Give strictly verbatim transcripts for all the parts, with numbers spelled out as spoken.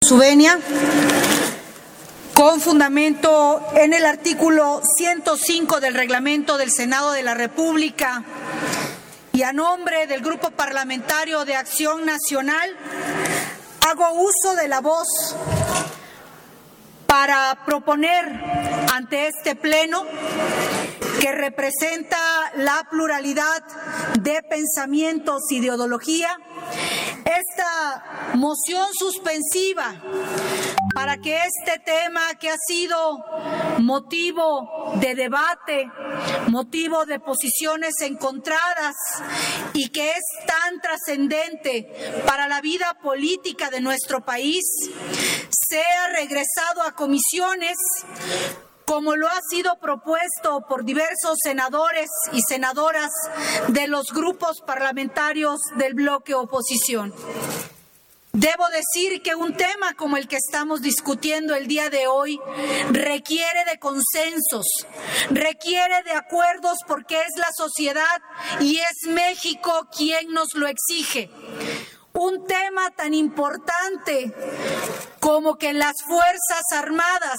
su venia, con fundamento en el artículo ciento cinco del Reglamento del Senado de la República y a nombre del Grupo Parlamentario de Acción Nacional, hago uso de la voz para proponer ante este Pleno, que representa la pluralidad de pensamientos y de ideología, esta moción suspensiva para que este tema, que ha sido motivo de debate, motivo de posiciones encontradas y que es tan trascendente para la vida política de nuestro país, sea regresado a comisiones, como lo ha sido propuesto por diversos senadores y senadoras de los grupos parlamentarios del bloque oposición. Debo decir que un tema como el que estamos discutiendo el día de hoy requiere de consensos, requiere de acuerdos, porque es la sociedad y es México quien nos lo exige. Un tema tan importante como que las Fuerzas Armadas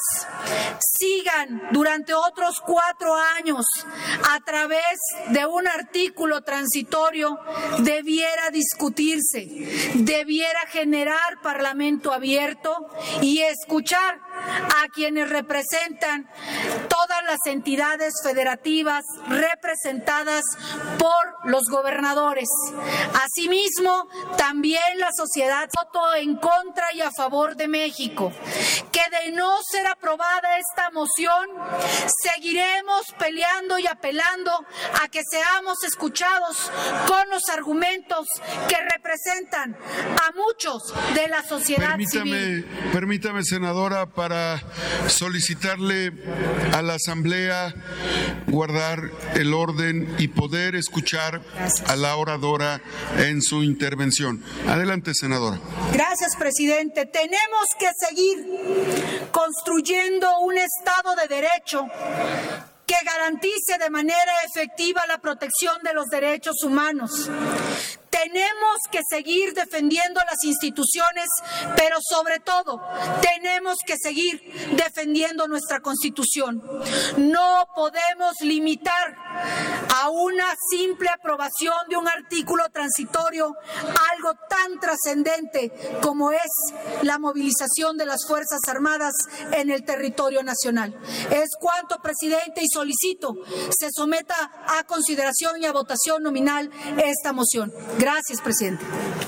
sigan durante otros cuatro años a través de un artículo transitorio debiera discutirse, debiera generar parlamento abierto y escuchar a quienes representan todas las entidades federativas representadas por los gobernadores. Asimismo, también la sociedad votó en contra y a favor de México, que de no ser aprobada esta moción, seguiremos peleando y apelando a que seamos escuchados con los argumentos que representan a muchos de la sociedad permítame, civil. Permítame, senadora, para solicitarle a la Asamblea guardar el orden y poder escuchar Gracias. a la oradora en su intervención. Adelante, senadora. Gracias, presidente. Tenemos que seguir construyendo un Estado de Derecho que garantice de manera efectiva la protección de los derechos humanos. Tenemos que seguir defendiendo las instituciones, pero sobre todo tenemos que seguir defendiendo nuestra Constitución. No podemos limitar a una simple aprobación de un artículo transitorio algo tan trascendente como es la movilización de las Fuerzas Armadas en el territorio nacional. Es cuanto, presidente, y solicito se someta a consideración y a votación nominal esta moción. Gracias, presidente.